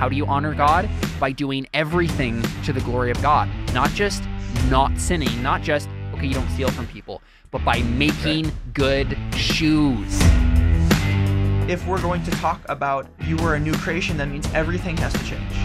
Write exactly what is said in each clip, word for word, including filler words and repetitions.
How do you honor God? By doing everything to the glory of God. Not just not sinning, not just, okay, you don't steal from people, but by making good shoes. If we're going to talk about you were a new creation, that means everything has to change.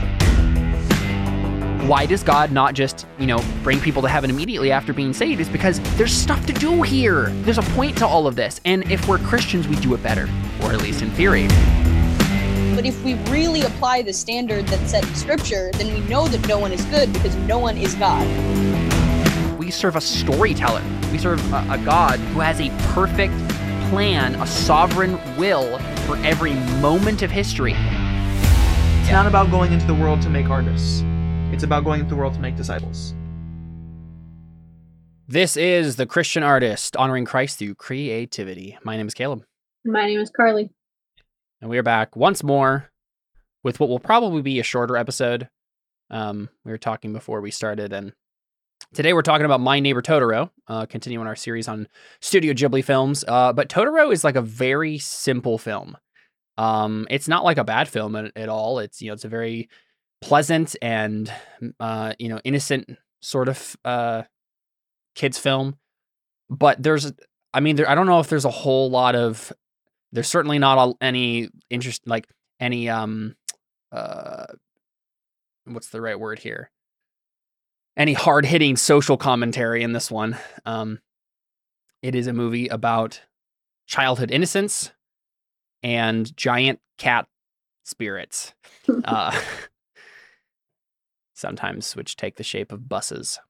Why does God not just, you know, bring people to heaven immediately after being saved? Is because there's stuff to do here. There's a point to all of this. And if we're Christians, we do it better, or at least in theory. But if we really apply the standard that's set in Scripture, then we know that no one is good because no one is God. We serve a storyteller. We serve a, a God who has a perfect plan, a sovereign will for every moment of history. It's not about going into the world to make artists. It's about going into the world to make disciples. This is The Christian Artist, honoring Christ through creativity. My name is Caleb. My name is Carly. And we are back once more with what will probably be a shorter episode. Um, we were talking before we started, and today we're talking about My Neighbor Totoro, uh, continuing our series on Studio Ghibli films. Uh, but Totoro is like a very simple film. Um, it's not like a bad film at, at all. It's, you know, it's a very pleasant and, uh, you know, innocent sort of uh, kids film. But there's, I mean, there, I don't know if there's a whole lot of, there's certainly not a, any interest, like any, um, uh, what's the right word here? Any hard-hitting social commentary in this one. Um, it is a movie about childhood innocence and giant cat spirits. uh, sometimes which take the shape of buses.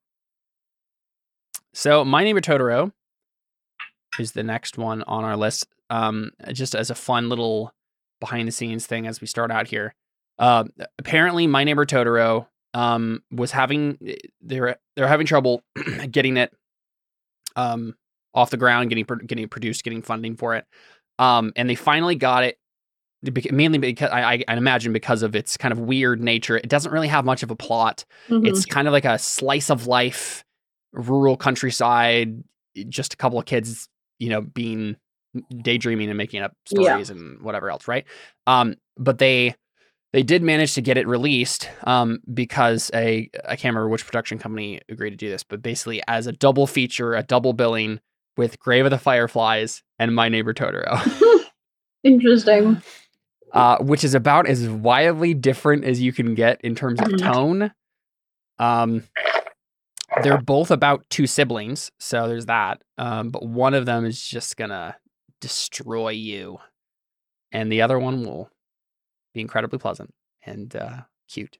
So My Neighbor Totoro is the next one on our list. Um, just as a fun little behind-the-scenes thing as we start out here. Uh, apparently, My Neighbor Totoro um, was having they're they're having trouble getting it um, off the ground, getting getting it produced, getting funding for it, um, and they finally got it. Mainly because I, I imagine because of its kind of weird nature. It doesn't really have much of a plot. Mm-hmm. It's kind of like a slice of life, rural countryside, just a couple of kids, you know, being daydreaming and making up stories yeah. and whatever else, right? Um, but they they did manage to get it released um, because a I can't remember which production company agreed to do this, but basically as a double feature, a double billing with Grave of the Fireflies and My Neighbor Totoro. Interesting. Uh, which is about as wildly different as you can get in terms of tone. Um, they're both about two siblings, so there's that. Um, but one of them is just gonna destroy you, and the other one will be incredibly pleasant and uh, cute.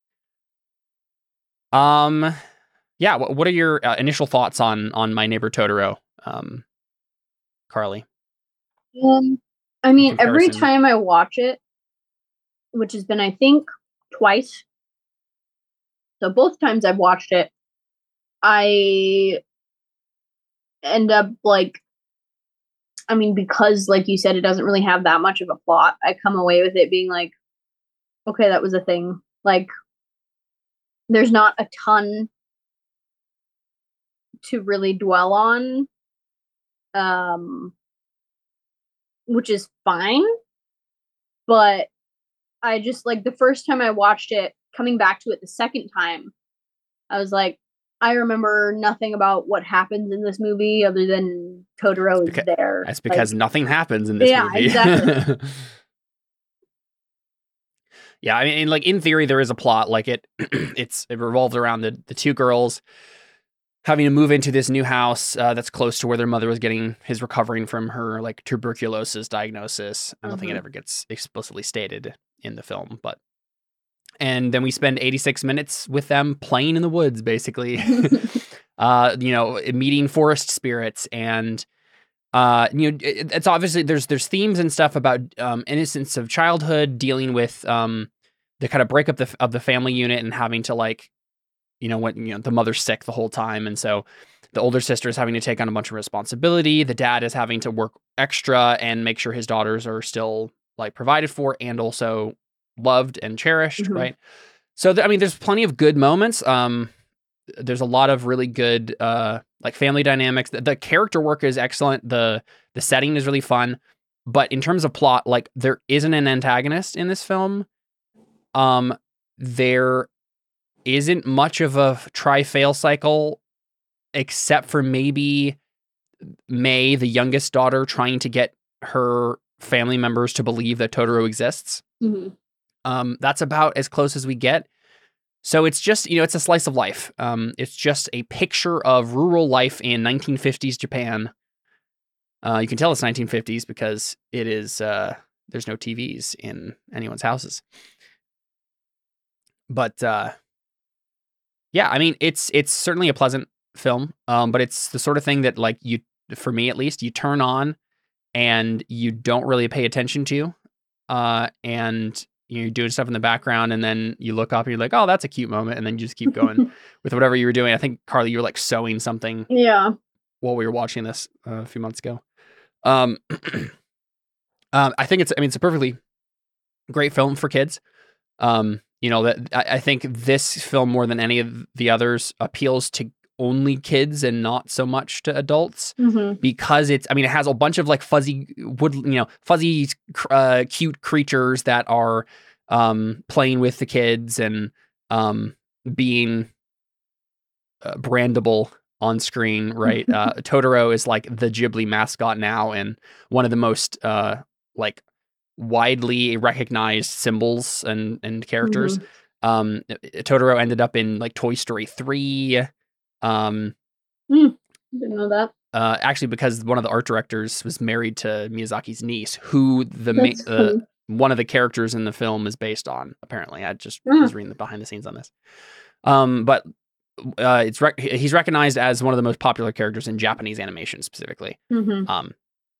Um, yeah. What, what are your uh, initial thoughts on on My Neighbor Totoro, um, Carly? Um. I mean, every time I watch it, which has been, I think, twice. So both times I've watched it, I end up like, I mean, because like you said, it doesn't really have that much of a plot. I come away with it being like, okay, that was a thing. Like, there's not a ton to really dwell on. Um, which is fine, but I just like the first time I watched it, coming back to it the second time, I was like, I remember nothing about what happens in this movie other than Totoro is because, there. That's because like, nothing happens in this yeah, movie. Exactly. Yeah, I mean, like in theory, there is a plot. Like it, it's it revolves around the the two girls having to move into this new house uh, that's close to where their mother was getting his recovering from her like tuberculosis diagnosis. I don't mm-hmm. think it ever gets explicitly stated in the film, but and then we spend eighty-six minutes with them playing in the woods, basically. uh, you know, meeting forest spirits and uh, you know, it, it's obviously there's there's themes and stuff about um, innocence of childhood, dealing with um, the kind of breakup the, of the family unit and having to like. You know, when you know the mother's sick the whole time. And so the older sister is having to take on a bunch of responsibility. The dad is having to work extra and make sure his daughters are still like provided for and also loved and cherished. Mm-hmm. Right. So, th- I mean, there's plenty of good moments. Um, there's a lot of really good uh, like family dynamics. The, the character work is excellent. The the setting is really fun. But in terms of plot, like there isn't an antagonist in this film. Um, there isn't much of a try-fail cycle, except for maybe May, the youngest daughter, trying to get her family members to believe that Totoro exists. Mm-hmm. Um, that's about as close as we get. So it's just, you know, it's a slice of life. Um, it's just a picture of rural life in nineteen fifties Japan. Uh, you can tell it's nineteen fifties because it is, uh, there's no T Vs in anyone's houses. But, uh, yeah, I mean, it's, it's certainly a pleasant film. Um, but it's the sort of thing that, like, you, for me at least, you turn on and you don't really pay attention to, uh, and you're doing stuff in the background, and then you look up and you're like, oh, that's a cute moment. And then you just keep going with whatever you were doing. I think, Carly, you were like sewing something Yeah. while we were watching this uh, a few months ago. Um, um, I think it's, I mean, it's a perfectly great film for kids. Um, you know, that I, I think this film, more than any of the others, appeals to only kids and not so much to adults, Mm-hmm. because it's, I mean, it has a bunch of like fuzzy wood, you know, fuzzy, uh, cute creatures that are, um, playing with the kids and, um, being uh, brandable on screen. Right. uh, Totoro is like the Ghibli mascot now, and one of the most, uh, like widely recognized symbols and, and characters. Mm-hmm. Um, Totoro ended up in like Toy Story three. Um, mm, didn't know that. Uh, actually, because one of the art directors was married to Miyazaki's niece, who the ma- That's uh, cool. one of the characters in the film is based on. Apparently, I just Mm. was reading the behind the scenes on this. Um, but uh, it's rec- he's recognized as one of the most popular characters in Japanese animation, specifically. Mm-hmm. Um,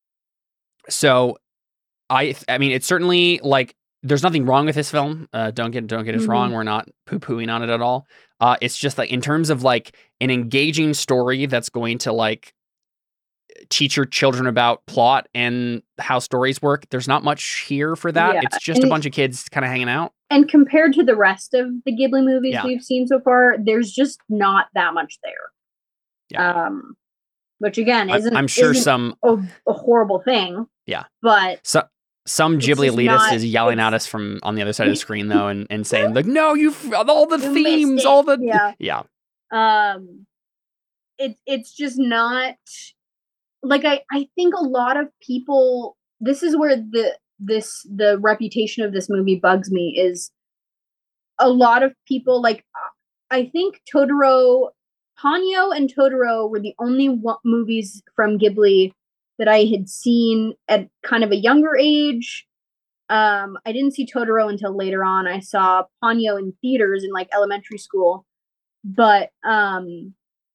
so I, I mean, it's certainly like there's nothing wrong with this film. Uh, don't get don't get us Mhm. wrong. We're not poo pooing on it at all. Uh, it's just like in terms of like an engaging story that's going to like teach your children about plot and how stories work. There's not much here for that. Yeah, It's just and a it- bunch of kids kind of hanging out. And compared to the rest of the Ghibli movies Yeah. we've seen so far, there's just not that much there. Yeah. Um, which again I'm, isn't I'm sure isn't some a, a horrible thing. Yeah. But so, some It's Ghibli just elitist not- is yelling it's- at us from on the other side of the screen though, and, and saying like, no, you've all the You missed themes, it. all the Yeah. yeah. um, it's it's just not like I I think a lot of people. This is where the this the reputation of this movie bugs me. Is a lot of people like I think Totoro, Ponyo and Totoro were the only one, movies from Ghibli that I had seen at kind of a younger age. Um, I didn't see Totoro until later on. I saw Ponyo in theaters in like elementary school, but um,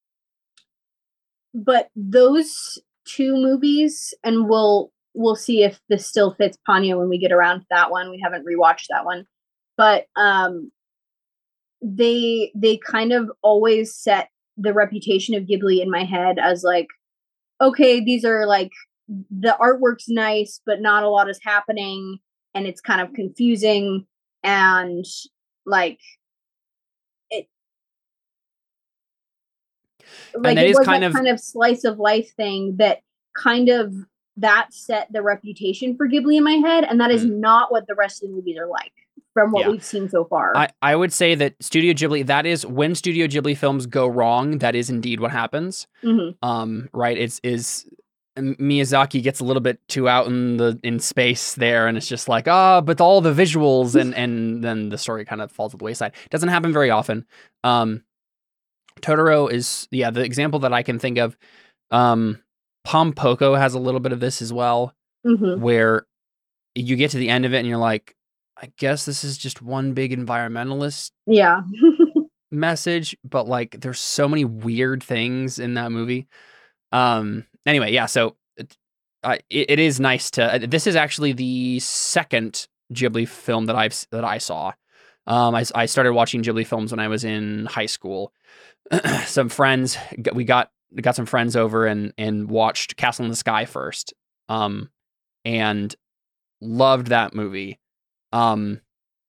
but those two movies, and we'll we'll see if this still fits Ponyo when we get around to that one. We haven't rewatched that one, but um, they they kind of always set the reputation of Ghibli in my head as like, okay, these are like the artwork's nice, but not a lot is happening, and it's kind of confusing, and like it, like that it is was kind that of- kind of slice of life thing that kind of that set the reputation for Ghibli in my head, and that is not what the rest of the movies are like from what Yeah. we've seen so far. I, I would say that Studio Ghibli, that is when Studio Ghibli films go wrong, that is indeed what happens. Mhm. Um, right. It's is Miyazaki gets a little bit too out in the in space there, and it's just like, ah, oh, but all the visuals, and and then the story kind of falls to the wayside. It doesn't happen very often. Um, Totoro is yeah, the example that I can think of. Um, Pom Poko has a little bit of this as well, Mhm. where you get to the end of it and you're like, I guess this is just one big environmentalist Yeah. message, but like there's so many weird things in that movie. Um anyway, yeah, so it, I it, it is nice to uh, this is actually the second Ghibli film that I've that I saw. Um I I started watching Ghibli films when I was in high school. Some friends we got got some friends over and and watched Castle in the Sky first. Um and loved that movie. Um,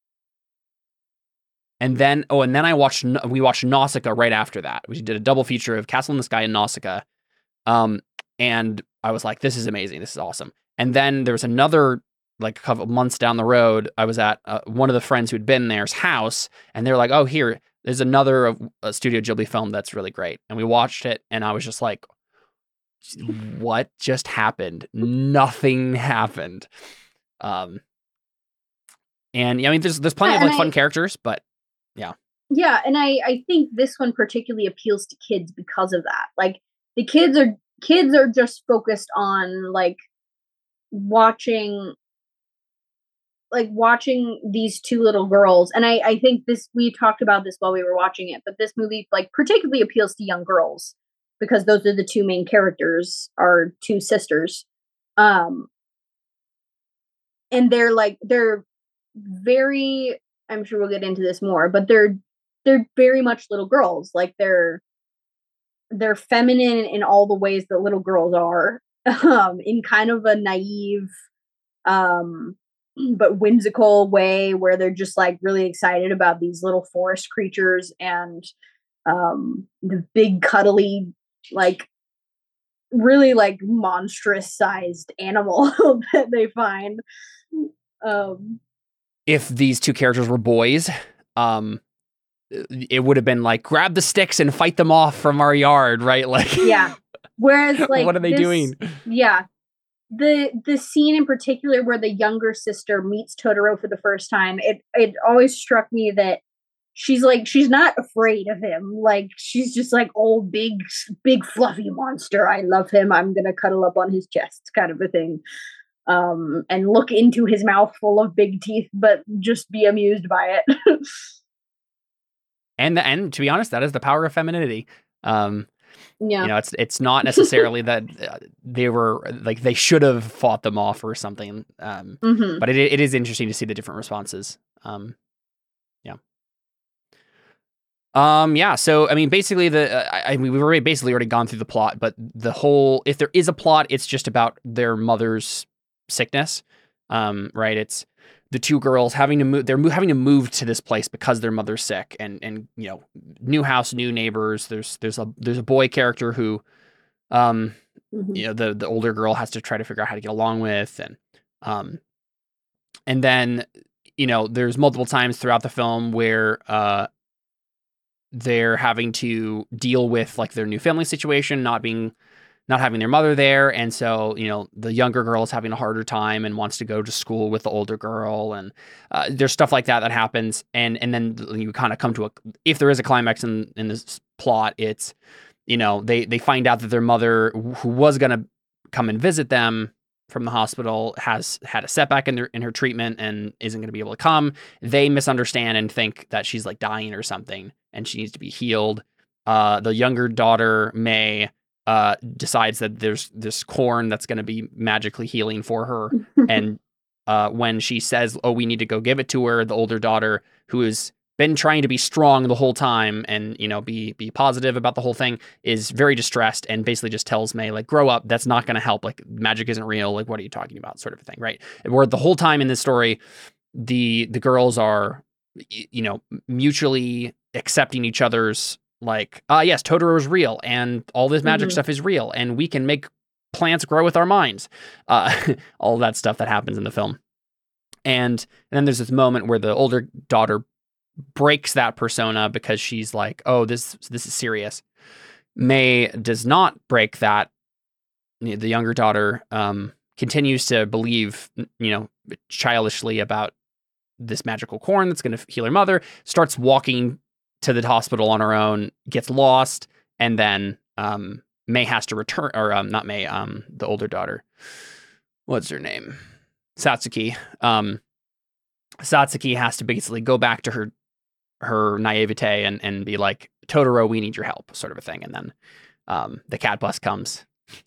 and then, oh, and then I watched, we watched Nausicaa right after that. We did a double feature of Castle in the Sky and Nausicaa. Um, and I was like, this is amazing. This is awesome. And then there was another like a couple months down the road, I was at uh, one of the friends who'd been there's house, and they're like, "Oh, here, there's another of a Studio Ghibli film that's really great." And we watched it, and I was just like, "What just happened? Nothing happened." Um, and yeah, I mean, there's there's plenty Yeah, of like and fun I- characters, but yeah, Yeah, and I I think this one particularly appeals to kids because of that. Like the kids are kids are just focused on like watching like watching these two little girls, and I I think this we talked about this while we were watching it, but this movie like particularly appeals to young girls because those are the two main characters, are two sisters. Um and they're like they're very, I'm sure we'll get into this more, but they're they're very much little girls. Like they're they're feminine in all the ways that little girls are, um, in kind of a naive, um, but whimsical way where they're just like really excited about these little forest creatures and um, the big cuddly, like really like monstrous sized animal that they find. Um, if these two characters were boys, um, it would have been like grab the sticks and fight them off from our yard, right? Like, yeah. Whereas, like, what are they this- doing? Yeah, the the scene in particular where the younger sister meets Totoro for the first time, it it always struck me that she's like she's not afraid of him. Like she's just like, oh, big big fluffy monster. I love him. I'm gonna cuddle up on his chest, kind of a thing. Um, and look into his mouth full of big teeth, but just be amused by it. And the, and to be honest, that is the power of femininity. Um, Yeah. You know, it's it's not necessarily that uh, they were like they should have fought them off or something. Um, Mm-hmm. but it it is interesting to see the different responses. Um, yeah. Um, yeah. So I mean, basically, the I, I mean, we've already basically already gone through the plot, but the whole if there is a plot, it's just about their mother's sickness. Um, right. It's the two girls having to move. They're mo- having to move to this place because their mother's sick, and and you know, new house, new neighbors. There's there's a there's a boy character who, um, Mm-hmm. you know, the the older girl has to try to figure out how to get along with, and um, and then you know, there's multiple times throughout the film where uh, they're having to deal with like their new family situation, not being not having their mother there. And so, you know, the younger girl is having a harder time and wants to go to school with the older girl. And uh, there's stuff like that that happens. And and then you kind of come to a, if there is a climax in, in this plot, it's, you know, they, they find out that their mother, who was going to come and visit them from the hospital, has had a setback in, their, in her treatment and isn't going to be able to come. They misunderstand and think that she's like dying or something and she needs to be healed. Uh, the younger daughter, May, Uh, decides that there's this corn that's going to be magically healing for her. And uh, when she says, oh, we need to go give it to her, the older daughter, who has been trying to be strong the whole time and, you know, be be positive about the whole thing, is very distressed and basically just tells May, like, grow up. That's not going to help. Like, magic isn't real. Like, what are you talking about? Sort of a thing, right? Where the whole time in this story, the the girls are, you know, mutually accepting each other's, like, ah, uh, yes, Totoro is real, and all this magic Mhm. stuff is real, and we can make plants grow with our minds. Uh, all that stuff that happens in the film. And, and then there's this moment where the older daughter breaks that persona because she's like, oh, this this is serious. May does not break that. The younger daughter um, continues to believe, you know, childishly about this magical corn that's going to heal her mother, starts walking to the hospital on her own, gets lost, and then um, May has to return, or um, not May, um, the older daughter. What's her name? Satsuki. Um, Satsuki has to basically go back to her her naivete and, and be like, Totoro, we need your help, sort of a thing. And then um, the cat bus comes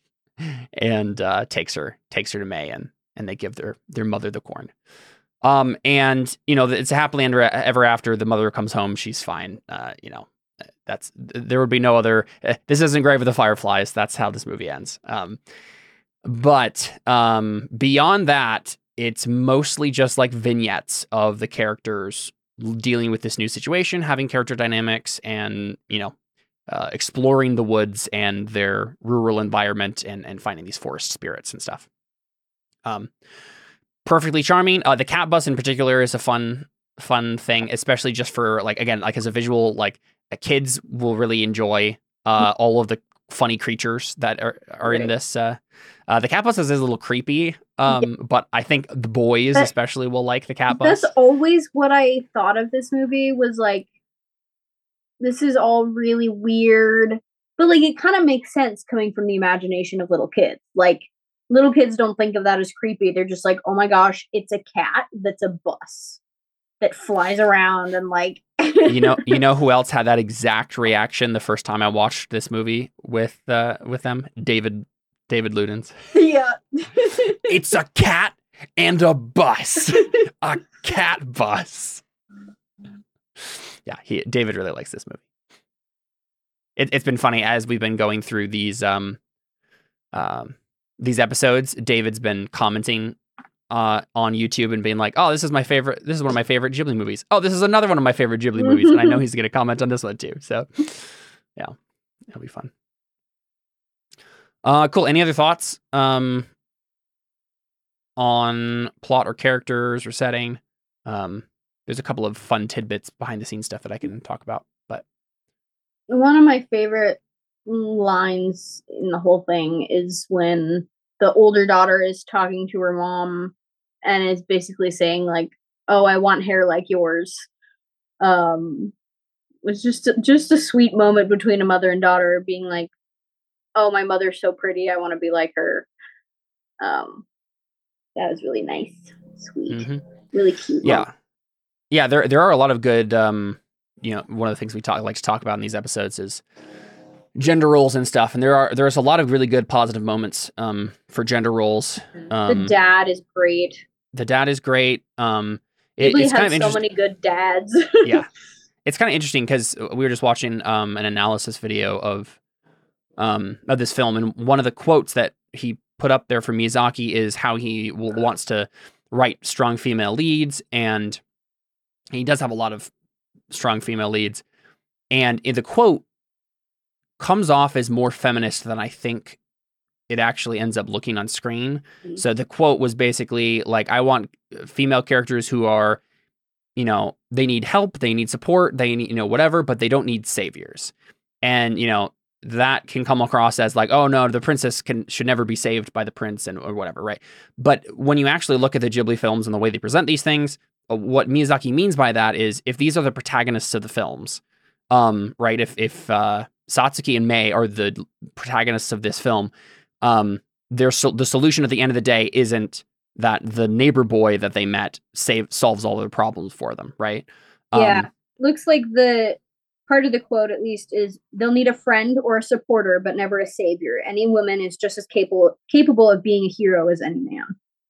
and uh, takes her takes her to May, and and they give their their mother the corn. Um, and, you know, it's a happily ever after. The mother comes home. She's fine. Uh, you know, that's, there would be no other, this isn't Grave of the Fireflies. That's how this movie ends. Um, but, um, beyond that, it's mostly just like vignettes of the characters dealing with this new situation, having character dynamics, and, you know, uh, exploring the woods and their rural environment, and, and finding these forest spirits and stuff. Um, perfectly charming. Uh, the cat bus in particular is a fun fun thing, especially just for like again like as a visual, like uh, kids will really enjoy uh, all of the funny creatures that are are in Right. this. Uh, uh, the cat bus is a little creepy, um, but I think the boys That- especially will like the cat bus. That's always what I thought of this movie, was like, this is all really weird, but like it kind of makes sense coming from the imagination of little kids. Like, little kids don't think of that as creepy. They're just like, oh my gosh, it's a cat that's a bus that flies around and like. you know, you know who else had that exact reaction the first time I watched this movie with uh, with them? David David Ludens. Yeah. It's a cat and a bus. A cat bus. Yeah, he David really likes this movie. It, it's been funny as we've been going through these um, um, these episodes. David's been commenting uh, on YouTube and being like, "Oh, this is my favorite. This is one of my favorite Ghibli movies. Oh, this is another one of my favorite Ghibli movies." And I know he's going to comment on this one too. So, yeah, it'll be fun. Uh, cool. Any other thoughts um, on plot or characters or setting? Um, there's a couple of fun tidbits behind the scenes stuff that I can talk about, but one of my favorite lines in the whole thing is when the older daughter is talking to her mom and is basically saying like, "Oh, I want hair like yours." Um, it was just just a sweet moment between a mother and daughter, being like, "Oh, my mother's so pretty. I want to be like her." Um, that was really nice, sweet, mm-hmm. really cute. Yeah, moment. yeah. There there are a lot of good. Um, you know, one of the things we talk like to talk about in these episodes is gender roles and stuff, and there are there's a lot of really good positive moments um, for gender roles. Um, the dad is great. The dad is great. Um, it, it's has kind of interesting. So many good dads. Yeah, it's kind of interesting because we were just watching um, an analysis video of um, of this film, and one of the quotes that he put up there for Miyazaki is how he w- wants to write strong female leads, and he does have a lot of strong female leads, and in the quote comes off as more feminist than I think it actually ends up looking on screen. Mm-hmm. So the quote was basically like, I want female characters who are, you know, they need help, they need support, they need, you know, whatever, but they don't need saviors. And, you know, that can come across as like, oh no, the princess can should never be saved by the prince and or whatever, right? But when you actually look at the Ghibli films and the way they present these things, what Miyazaki means by that is if these are the protagonists of the films, um, right? If if uh, Satsuki and Mei are the protagonists of this film, um, their so- the solution at the end of the day isn't that the neighbor boy that they met save solves all their problems for them, right? Yeah, um, looks like the part of the quote, at least, is they'll need a friend or a supporter, but never a savior. Any woman is just as capable capable of being a hero as any man.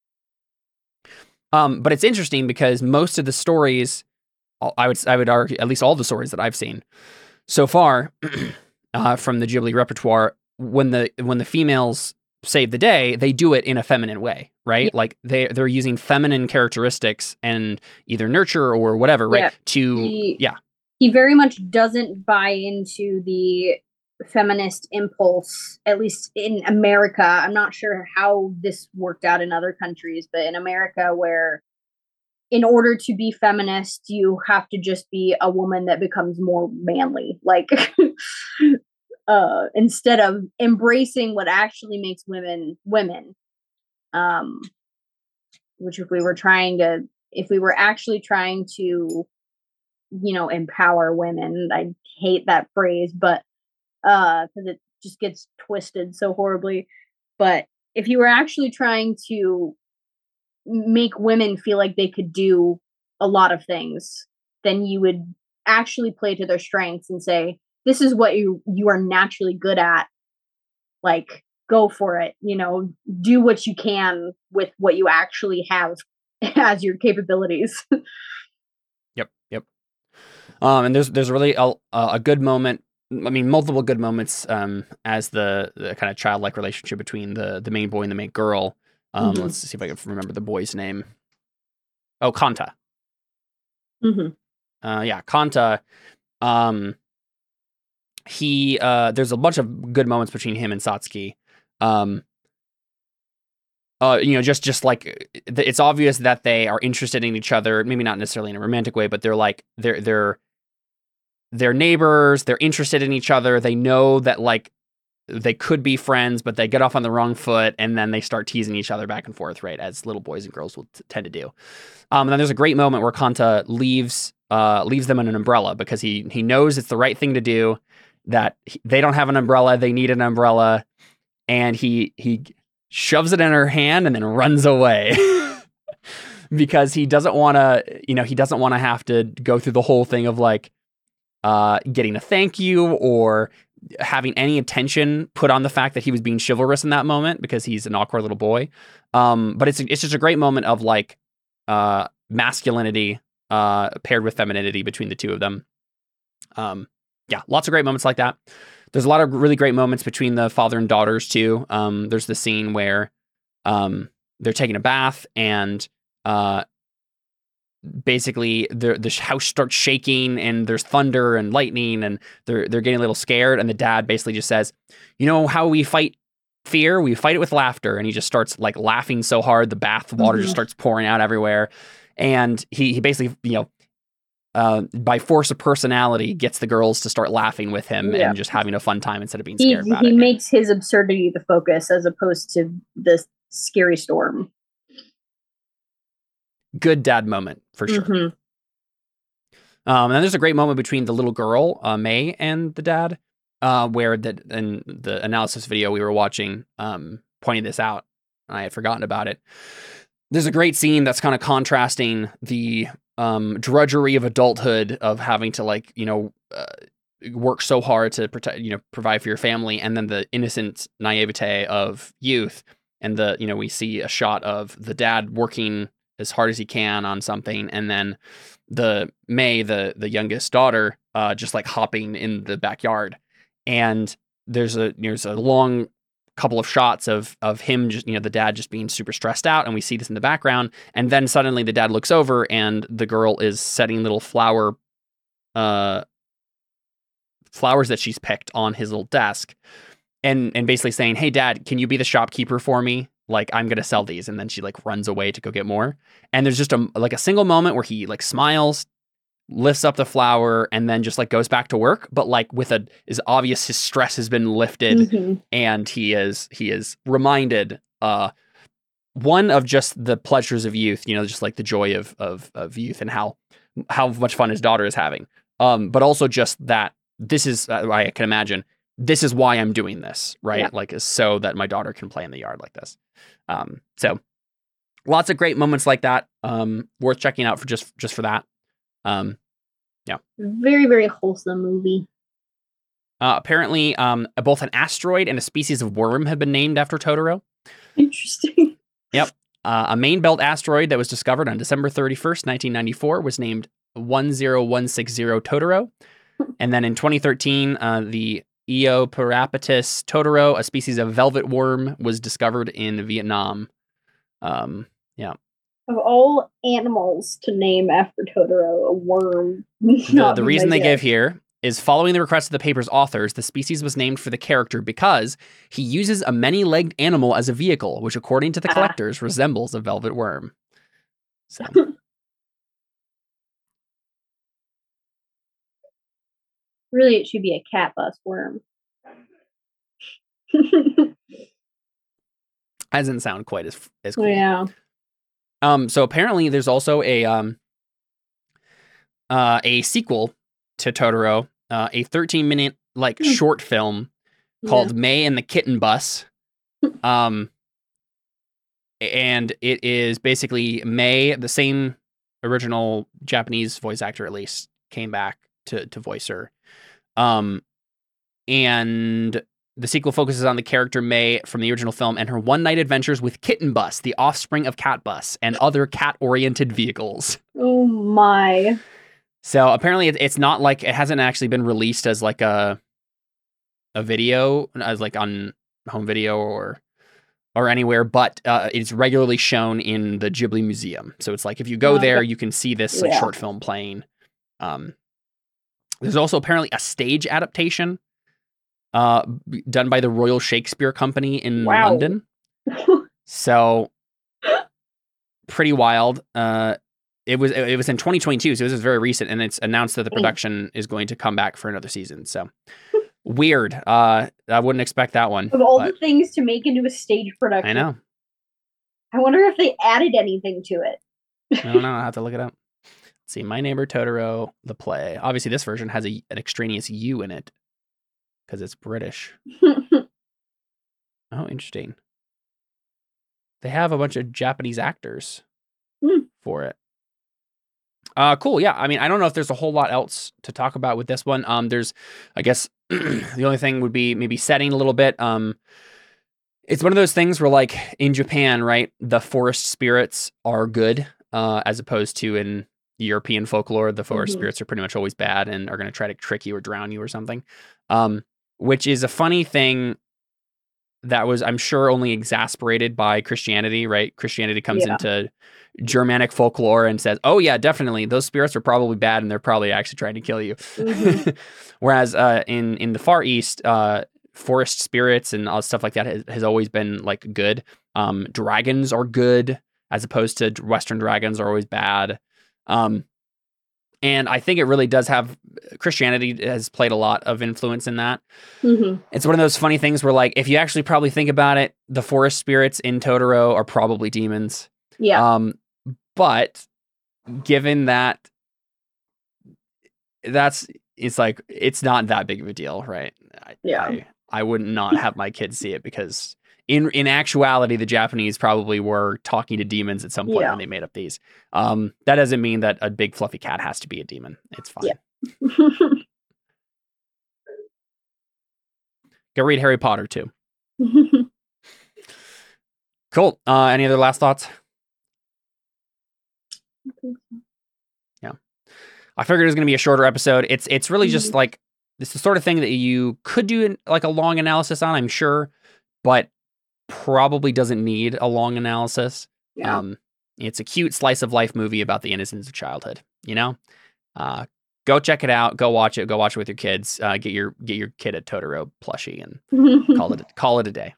Um, but it's interesting because most of the stories, I would I would argue, at least all the stories that I've seen so far uh, from the Ghibli repertoire, when the when the females save the day, they do it in a feminine way, right? Yeah. Like they they're using feminine characteristics and either nurture or whatever, right? Yeah. To he, yeah, he very much doesn't buy into the feminist impulse, at least in America. I'm not sure how this worked out in other countries, but in America, where in order to be feminist, you have to just be a woman that becomes more manly, like uh, instead of embracing what actually makes women women. Um, which if we were trying to, if we were actually trying to, you know, empower women, I hate that phrase, but uh because it just gets twisted so horribly, but if you were actually trying to make women feel like they could do a lot of things, then you would actually play to their strengths and say, this is what you you are naturally good at, like go for it, you know, do what you can with what you actually have as your capabilities. Yep, yep. Um and there's there's really a, a good moment, I mean, multiple good moments um, as the, the kind of childlike relationship between the, the main boy and the main girl. Um, mm-hmm. Let's see if I can remember the boy's name. Oh, Kanta. Mm-hmm. Uh, yeah, Kanta. Um, he uh, there's a bunch of good moments between him and Satsuki. Um, Uh, you know, just just like it's obvious that they are interested in each other. Maybe not necessarily in a romantic way, but they're like they're they're they're neighbors. They're interested in each other. They know that like they could be friends, but they get off on the wrong foot, and then they start teasing each other back and forth, right, as little boys and girls will t- tend to do. Um, and then there's a great moment where Kanta leaves uh, leaves them in an umbrella because he he knows it's the right thing to do. That he, they don't have an umbrella, they need an umbrella, and he he. shoves it in her hand and then runs away because he doesn't want to, you know, he doesn't want to have to go through the whole thing of like uh, getting a thank you or having any attention put on the fact that he was being chivalrous in that moment because he's an awkward little boy. Um, but it's it's just a great moment of like uh, masculinity uh, paired with femininity between the two of them. Um, yeah, lots of great moments like that. There's a lot of really great moments between the father and daughters too. Um, there's the scene where um, they're taking a bath and uh, basically the the house starts shaking and there's thunder and lightning and they're they're getting a little scared. And the dad basically just says, "You know how we fight fear? We fight it with laughter." And he just starts like laughing so hard the bath water mm-hmm. just starts pouring out everywhere. And he he basically you know. Uh, by force of personality, gets the girls to start laughing with him yeah. and just having a fun time instead of being scared he, about he it. He makes his absurdity the focus as opposed to the scary storm. Good dad moment, for sure. Mm-hmm. Um, and then there's a great moment between the little girl, uh, May, and the dad, uh, where the, in the analysis video we were watching um, pointed this out. I had forgotten about it. There's a great scene that's kind of contrasting the um, drudgery of adulthood of having to like, you know, uh, work so hard to protect, you know, provide for your family. And then the innocent naivete of youth. And the, you know, we see a shot of the dad working as hard as he can on something. And then the May, the, the youngest daughter, uh, just like hopping in the backyard. And there's a, there's a long couple of shots of of him just, you know, the dad just being super stressed out, and we see this in the background, and then suddenly the dad looks over and the girl is setting little flower uh flowers that she's picked on his little desk and and basically saying, "Hey dad, can you be the shopkeeper for me? Like I'm gonna sell these." And then she like runs away to go get more, and there's just a like a single moment where he like smiles, lifts up the flower, and then just like goes back to work, but like with a is obvious his stress has been lifted mm-hmm. and he is he is reminded uh one of just the pleasures of youth, you know, just like the joy of of of youth and how how much fun his daughter is having, um but also just that this is uh, I can imagine this is why I'm doing this, right? Yeah. Like so that my daughter can play in the yard like this. Um so lots of great moments like that, um worth checking out for just just for that. Um, yeah. Very, very wholesome movie. Uh, apparently, um, both an asteroid and a species of worm have been named after Totoro. Interesting. Yep. Uh, a main belt asteroid that was discovered on December thirty-first, nineteen ninety-four was named one zero one six zero Totoro. And then in twenty thirteen, uh, the Eoparapatus Totoro, a species of velvet worm, was discovered in Vietnam. Um, yeah. Of all animals to name after Totoro, a worm. The, the reason they give here is following the request of the paper's authors, the species was named for the character because he uses a many-legged animal as a vehicle, which according to the collectors ah. resembles a velvet worm. So. Really, it should be a cat bus worm. Doesn't sound quite as as cool. Yeah. Um, so apparently there's also a um, uh, a sequel to Totoro, uh, a thirteen minute like mm. short film called yeah. May and the Kitten Bus. Um, and it is basically May, the same original Japanese voice actor at least, came back to to voice her. Um, and the sequel focuses on the character May from the original film and her one-night adventures with Kitten Bus, the offspring of Cat Bus, and other cat-oriented vehicles. Oh my. So apparently it, it's not like, it hasn't actually been released as like a a video, as like on home video or or anywhere, but uh, it's regularly shown in the Ghibli Museum. So it's like, if you go okay. there, you can see this like yeah. short film playing. Um, there's also apparently a stage adaptation uh, done by the Royal Shakespeare Company in wow. London. So pretty wild. Uh, it was it was in twenty twenty-two, so this is very recent, and it's announced that the production is going to come back for another season. So weird. Uh, I wouldn't expect that one. Of all but the things to make into a stage production, I know. I wonder if they added anything to it. I don't know. I'll have to look it up. Let's see. My Neighbor Totoro, the play. Obviously, this version has a, an extraneous U in it because it's British. Oh, interesting. They have a bunch of Japanese actors mm. for it. Uh, cool. Yeah. I mean, I don't know if there's a whole lot else to talk about with this one. Um, there's, I guess, the only thing would be maybe setting a little bit. Um, it's one of those things where, like in Japan, right, the forest spirits are good, uh, as opposed to in European folklore, the forest mm-hmm. spirits are pretty much always bad and are going to try to trick you or drown you or something. Um, which is a funny thing. That was, I'm sure, only exasperated by Christianity, right? Christianity comes yeah. into Germanic folklore and says, oh, yeah, definitely. Those spirits are probably bad and they're probably actually trying to kill you. Mm-hmm. Whereas uh, in, in the Far East, uh, forest spirits and all stuff like that has, has always been like good. Um, dragons are good as opposed to Western dragons are always bad. Um, and I think it really does have, Christianity has played a lot of influence in that. Mm-hmm. It's one of those funny things where, like, if you actually probably think about it, the forest spirits in Totoro are probably demons. Yeah. Um, but given that that's, it's like, it's not that big of a deal, right? I, yeah. I, I would not have my kids see it because in, in actuality, the Japanese probably were talking to demons at some point yeah. when they made up these. Um, that doesn't mean that a big fluffy cat has to be a demon. It's fine. Yeah. Go read Harry Potter too. Cool. Uh, any other last thoughts? Yeah. I figured it was going to be a shorter episode. It's it's really mm-hmm. just like, it's the sort of thing that you could do in, like a long analysis on, I'm sure, but probably doesn't need a long analysis. Yeah. Um, it's a cute slice of life movie about the innocence of childhood, you know? Uh, go check it out. Go watch it. Go watch it with your kids. Uh, get your get your kid a Totoro plushie and call it call it a day.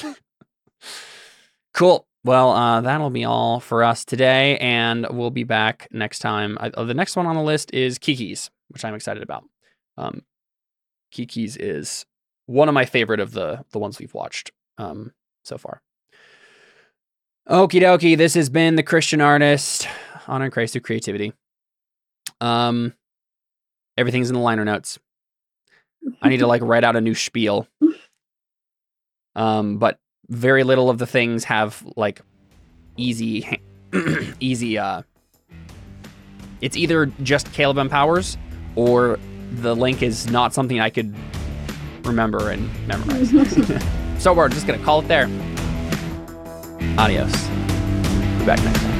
Cool. Well, uh, that'll be all for us today, and we'll be back next time. I, uh, the next one on the list is Kiki's, which I'm excited about. Um, Kiki's is one of my favorite of the the ones we've watched um, so far. Okie dokie. This has been The Christian Artist, Honor and Christ through Creativity. Um, everything's in the liner notes. I need to like write out a new spiel. Um, but very little of the things have like easy, easy, uh, it's either just Caleb M. Powers or the link is not something I could remember and memorize. So we're just going to call it there. Adios. Be back next time.